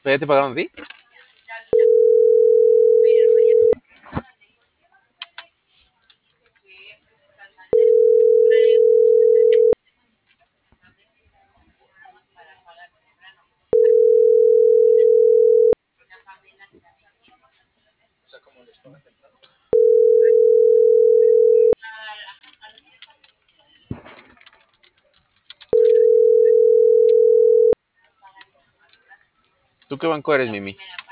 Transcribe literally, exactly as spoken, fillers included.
¿Pero ya te pagaron a ti? ¿Tú qué banco eres, Mimi?